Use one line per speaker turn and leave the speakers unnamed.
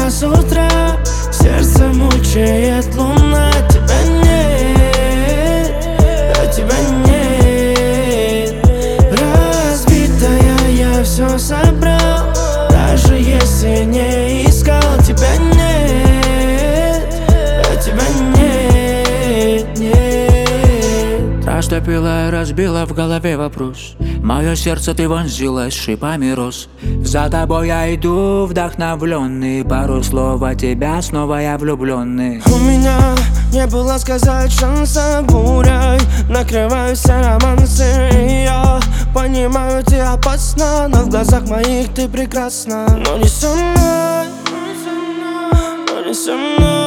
тебя с утра, сердце мучает луна. Тебя нет, а тебя нет. Разбитая я все собрал, даже если не искал. Тебя нет, а тебя нет, нет.
Растопила и разбила в голове вопрос. Мое сердце ты вонзилась, шипами роз. За тобой я иду вдохновленный, пару слов от тебя, снова я влюбленный.
У меня не было сказать шанса, бурей накрываю все романсы. И я понимаю, ты опасна, но в глазах моих ты прекрасна. Но не со мной, но не со мной.